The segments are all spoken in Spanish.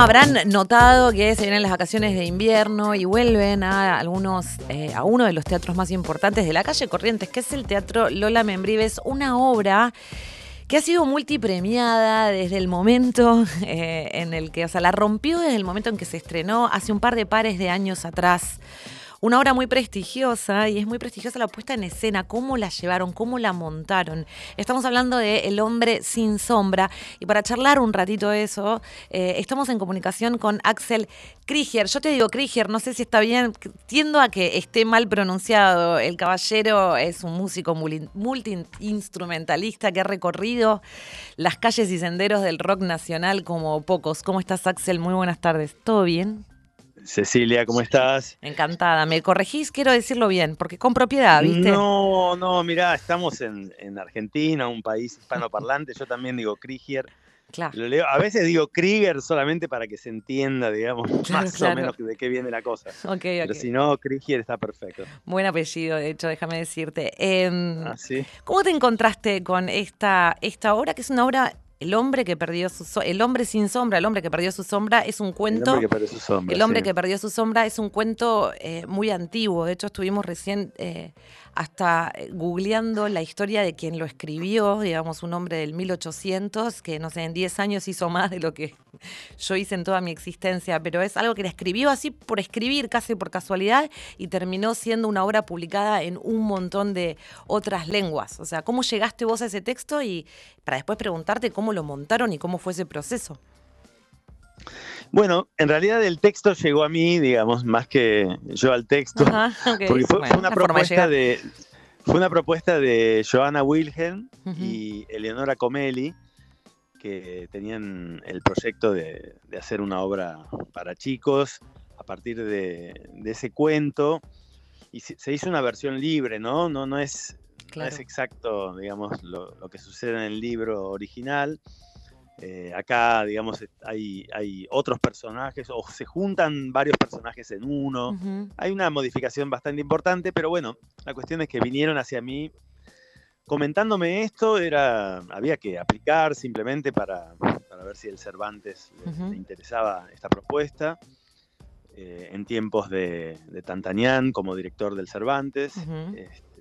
habrán notado que se vienen las vacaciones de invierno y vuelven a uno de los teatros más importantes de la calle Corrientes, que es el Teatro Lola Membrives, una obra que ha sido multipremiada desde el momento en el que, la rompió desde el momento en que se estrenó hace un par de pares de años atrás. Una obra muy prestigiosa, y es muy prestigiosa la puesta en escena, cómo la llevaron, cómo la montaron. Estamos hablando de El hombre sin sombra, y para charlar un ratito de eso, estamos en comunicación con Axel Krieger. Yo te digo Krieger, no sé si está bien, tiendo a que esté mal pronunciado. El caballero es un músico multiinstrumentalista que ha recorrido las calles y senderos del rock nacional como pocos. ¿Cómo estás, Axel? Muy buenas tardes. ¿Todo bien? Cecilia, ¿cómo estás? Encantada. ¿Me corregís? Quiero decirlo bien, porque con propiedad, ¿viste? No, mirá, estamos en Argentina, un país hispanoparlante. Yo también digo Krieger. Claro, Lo leo, a veces digo Krieger solamente para que se entienda, digamos, claro, más o claro. menos de qué viene la cosa. Ok, Pero ok. si no, Krieger está perfecto. Buen apellido, de hecho, déjame decirte. ¿Ah, sí? ¿Cómo te encontraste con esta obra, que es una obra, El hombre sin sombra, el hombre que perdió su sombra, es un El hombre cuento. que perdió su sombra, El sí. hombre que perdió su sombra es un cuento muy antiguo. De hecho, estuvimos recién hasta googleando la historia de quien lo escribió, digamos, un hombre del 1800, que no sé, en 10 años hizo más de lo que yo hice en toda mi existencia, pero es algo que la escribió así por escribir, casi por casualidad, y terminó siendo una obra publicada en un montón de otras lenguas. O sea, ¿cómo llegaste vos a ese texto? Y para después preguntarte cómo lo montaron y cómo fue ese proceso. Bueno, en realidad el texto llegó a mí, digamos, más que yo al texto, Ajá, ok. porque fue Bueno, una forma de llegar. fue una propuesta de Johanna Wilhelm Ujú. y Eleonora Comelli, que tenían el proyecto de hacer una obra para chicos a partir de ese cuento, y se hizo una versión libre, ¿no? No es Claro. exacto, digamos, lo que sucede en el libro original. Acá, digamos, hay otros personajes, o se juntan varios personajes en uno. Ujú. Hay una modificación bastante importante, pero bueno, la cuestión es que vinieron hacia mí comentándome esto. Había que aplicar simplemente para ver si el Cervantes le Ujú. interesaba esta propuesta. En tiempos de Tantanián como director del Cervantes. Ujú.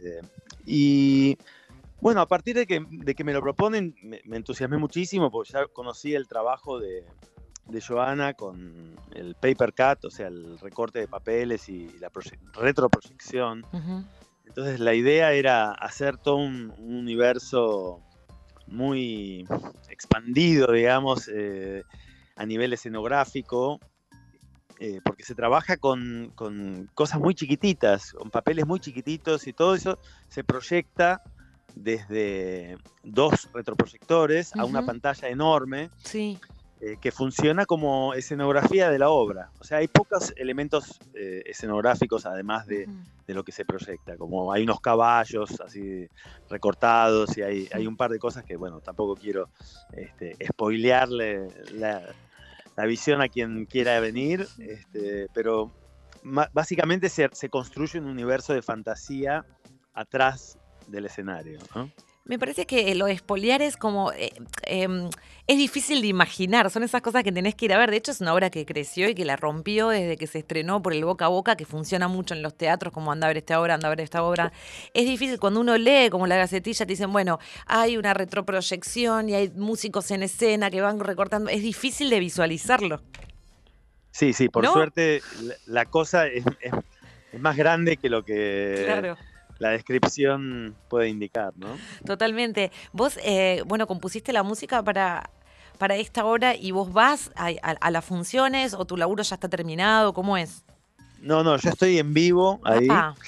Y bueno, a partir de que me lo proponen, me entusiasmé muchísimo, porque ya conocí el trabajo de Johanna con el paper cut, o sea, el recorte de papeles y la retroproyección. Ujú. Entonces la idea era hacer todo un universo muy expandido, digamos, a nivel escenográfico, porque se trabaja con cosas muy chiquititas, con papeles muy chiquititos, y todo eso se proyecta desde dos retroproyectores a una Ujú. pantalla enorme, Sí. que funciona como escenografía de la obra. O sea, hay pocos elementos escenográficos además Ujú. de lo que se proyecta, como hay unos caballos así recortados, y hay un par de cosas que, bueno, tampoco quiero spoilearle la visión a quien quiera venir, pero básicamente se construye un universo de fantasía atrás del escenario, ¿no? Me parece que lo de espoliar es como. Es difícil de imaginar. Son esas cosas que tenés que ir a ver. De hecho, es una obra que creció y que la rompió desde que se estrenó por el boca a boca, que funciona mucho en los teatros, como anda a ver esta obra, anda a ver esta obra. Es difícil cuando uno lee, como la gacetilla, te dicen, bueno, hay una retroproyección y hay músicos en escena que van recortando. Es difícil de visualizarlo, Sí, sí, por ¿no? suerte la cosa es más grande que lo que Claro. la descripción puede indicar, ¿no? Totalmente. Vos, bueno, compusiste la música para esta obra y vos vas a las funciones o tu laburo ya está terminado, ¿cómo es? No, yo estoy en vivo ahí. Apa.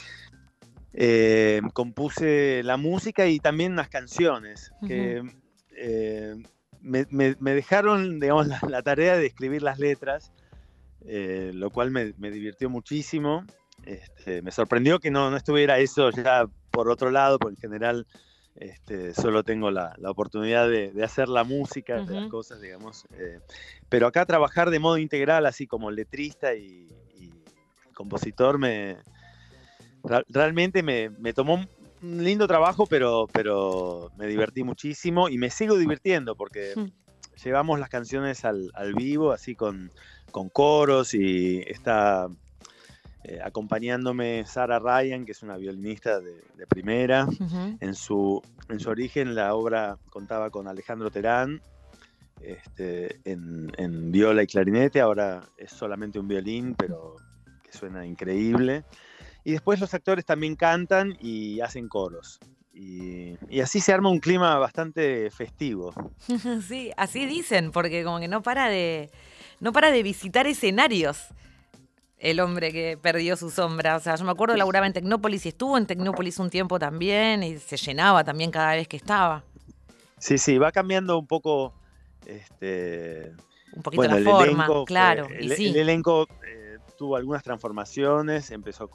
Compuse la música y también unas canciones Ujú. que eh, me dejaron, digamos, la tarea de escribir las letras, lo cual me divirtió muchísimo. Me sorprendió que no estuviera eso ya por otro lado, porque en general solo tengo la oportunidad de hacer la música de las Ujú. cosas, digamos. Pero acá trabajar de modo integral, así como letrista y compositor, realmente me tomó un lindo trabajo, pero me divertí muchísimo y me sigo divirtiendo porque llevamos las canciones al vivo, así con coros, y está acompañándome Sarah Ryan, que es una violinista de primera. Ujú. En su origen la obra contaba con Alejandro Terán en viola y clarinete, ahora es solamente un violín, pero que suena increíble. Y después los actores también cantan y hacen coros. Y así se arma un clima bastante festivo. Sí, así dicen, porque como que no para de visitar escenarios el hombre que perdió su sombra. O sea, yo me acuerdo laburaba en Tecnópolis y estuvo en Tecnópolis un tiempo también y se llenaba también cada vez que estaba. Sí, sí, va cambiando un poco. Este, Un poquito bueno, la el forma, elenco claro, y el sí. elenco tuvo algunas transformaciones. Empezó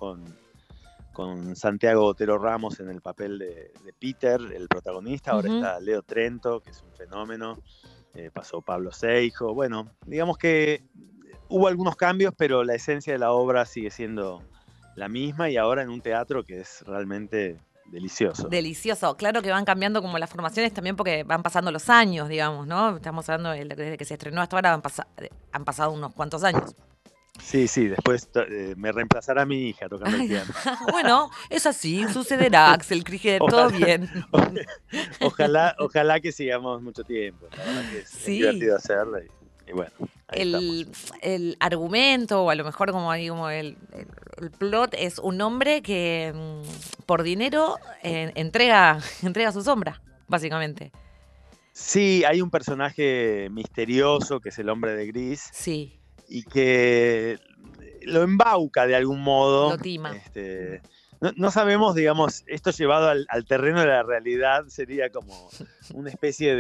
con Santiago Otero Ramos en el papel de Peter, el protagonista. Ahora Ujú. está Leo Trento, que es un fenómeno. Pasó Pablo Seijo. Bueno, digamos que hubo algunos cambios, pero la esencia de la obra sigue siendo la misma, y ahora en un teatro que es realmente delicioso. Delicioso. Claro que van cambiando como las formaciones también porque van pasando los años, digamos, ¿no? Estamos hablando desde que se estrenó hasta ahora han pasado unos cuantos años. Sí, sí, después me reemplazará mi hija tocando el piano. Bueno, es así, sucederá, Axel Krieger, todo Ojalá, bien. ojalá que sigamos mucho tiempo. La verdad que es Sí, divertido hacerlo, y bueno, ahí estamos. el argumento, o a lo mejor como ahí como el plot, es un hombre que por dinero entrega su sombra, básicamente. Sí, hay un personaje misterioso que es el hombre de gris Sí, y que lo embauca de algún modo. lo tima. No sabemos, digamos, esto llevado al terreno de la realidad sería como una especie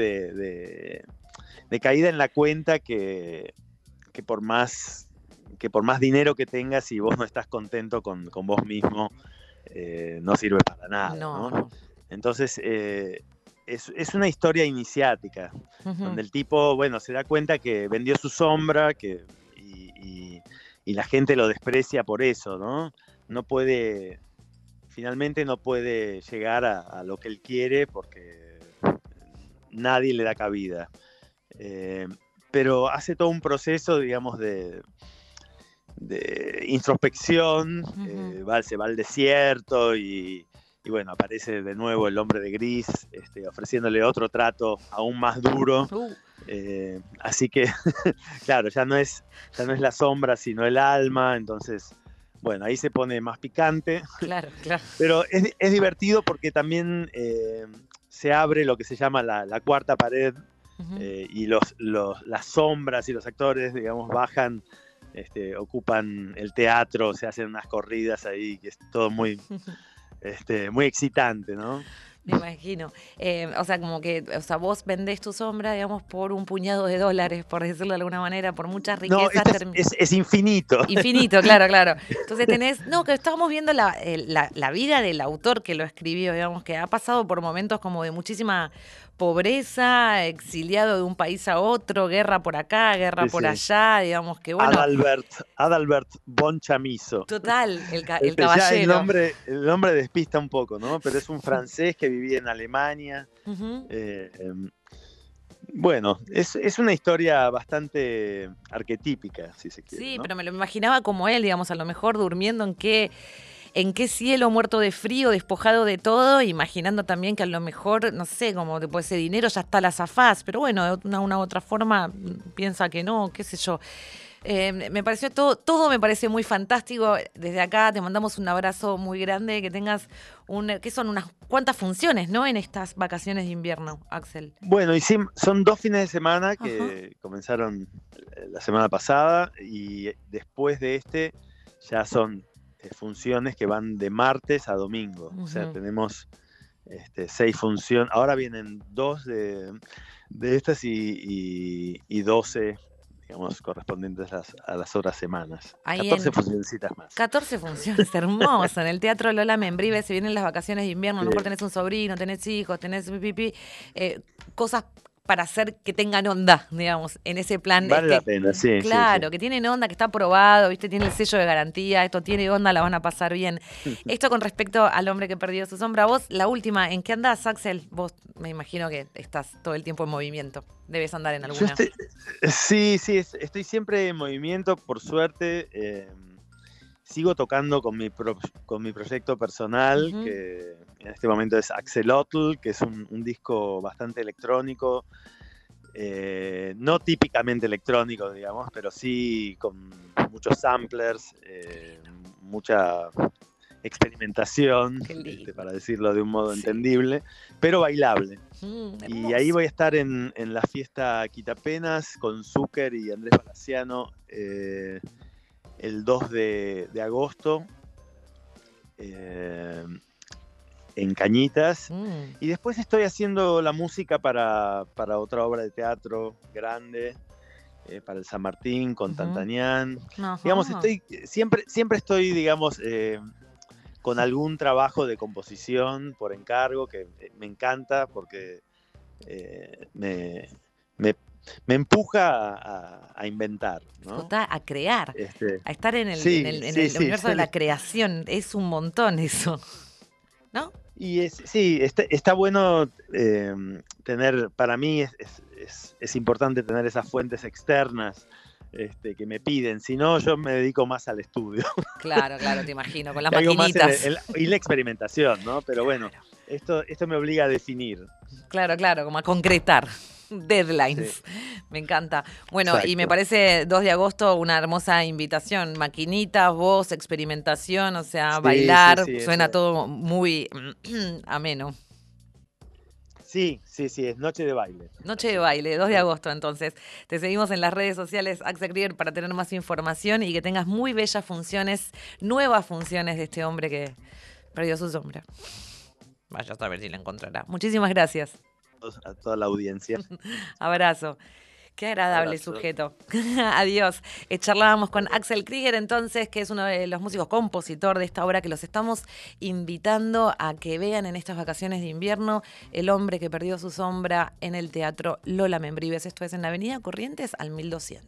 de caída en la cuenta que por más dinero que tengas, y vos no estás contento con vos mismo, no sirve para nada, No, ¿no? no. Entonces, es una historia iniciática, Ujú. donde el tipo, bueno, se da cuenta que vendió su sombra, y la gente lo desprecia por eso, ¿no? No puede, finalmente no puede llegar a lo que él quiere porque nadie le da cabida. Eh, pero hace todo un proceso, digamos, de introspección. Ujú. Se va al desierto, y bueno, aparece de nuevo el hombre de gris, ofreciéndole otro trato aún más duro. Uh, Así que, claro, ya no es la sombra, sino el alma. Entonces, bueno, ahí se pone más picante, claro, claro. pero es divertido porque también se abre lo que se llama la cuarta pared, Ujú. y las sombras y los actores, digamos, bajan, ocupan el teatro, se hacen unas corridas ahí, que es todo muy excitante, ¿no? Me imagino. O sea, como que, o sea, vos vendés tu sombra, digamos, por un puñado de dólares, por decirlo de alguna manera, por muchas No, riquezas. esto es infinito. Infinito, claro, claro. Entonces tenés, no, que estábamos viendo la vida del autor que lo escribió, digamos, que ha pasado por momentos como de muchísima pobreza, exiliado de un país a otro, guerra por acá, guerra Sí, por sí. allá, digamos que bueno, Adalbert von Chamizo. total, el Ya caballero. el nombre despista un poco, ¿no? Pero es un francés que vivía en Alemania. Ujú. Eh, bueno, es una historia bastante arquetípica, si se quiere, Sí, ¿no? pero me lo imaginaba como él, digamos, a lo mejor durmiendo en qué cielo, muerto de frío, despojado de todo, imaginando también que a lo mejor, no sé, como después ese dinero ya está a la zafás, pero bueno, de una u otra forma piensa que no, qué sé yo. Me pareció todo me parece muy fantástico. Desde acá te mandamos un abrazo muy grande, que tengas que son unas cuantas funciones, ¿no? En estas vacaciones de invierno, Axel. Bueno, y sí, son 2 fines de semana Ajá. que comenzaron la semana pasada, y después de ya son funciones que van de martes a domingo. O sea, Ujú. tenemos 6 funciones. Ahora vienen 2 de estas, y 12, digamos, correspondientes a las otras semanas. Ahí 14 en funcioncitas más. 14 funciones, hermoso. En el Teatro Lola Membrive se vienen las vacaciones de invierno. A lo Sí. mejor tenés un sobrino, tenés hijos, tenés cosas para hacer que tengan onda, digamos, en ese plan. Vale la pena, sí. Claro, que tienen onda, que está aprobado, ¿viste? Tiene el sello de garantía, esto tiene onda, la van a pasar bien. Esto con respecto al hombre que perdió su sombra. Vos, la última, ¿en qué andás, Axel? Vos me imagino que estás todo el tiempo en movimiento. Debes andar en alguna. Sí, estoy siempre en movimiento, por suerte. Sigo tocando con mi proyecto personal, que en este momento es Axelotl, que es un disco bastante electrónico, no típicamente electrónico, digamos, pero sí con muchos samplers, mucha experimentación, para decirlo de un modo entendible, pero bailable. Y ahí voy a estar en la fiesta Quitapenas con Zucker y Andrés Palaciano, el 2 de agosto, en Cañitas. Y después estoy haciendo la música para otra obra de teatro grande, para el San Martín, con Tantanián. Digamos, siempre estoy, digamos, con algún trabajo de composición por encargo, que me encanta porque me empuja a inventar, ¿no? A crear, a estar en el universo de la creación. Es un montón eso, ¿no? Y está bueno tener, para mí es importante tener esas fuentes externas que me piden, si no yo me dedico más al estudio. Claro, te imagino, con las maquinitas. Y la experimentación, ¿no? Pero bueno, esto me obliga a definir. Claro, como a concretar. Deadlines. Sí. Me encanta. Bueno, exacto. Y me parece 2 de agosto una hermosa invitación. Maquinitas, voz, experimentación, o sea, bailar. Suena todo muy ameno. Sí, es Noche de Baile. Noche de Baile, 2 de agosto entonces. Te seguimos en las redes sociales, Axel Krieger, para tener más información y que tengas muy bellas funciones, nuevas funciones de este hombre que perdió su sombra. Vaya a saber si la encontrará. Muchísimas gracias. A toda la audiencia. Abrazo. Qué agradable sujeto. Adiós. Charlábamos con Axel Krieger, entonces, que es uno de los músicos compositor de esta obra que los estamos invitando a que vean en estas vacaciones de invierno, El hombre que perdió su sombra en el Teatro Lola Membrives. Esto es en la Avenida Corrientes al 1200.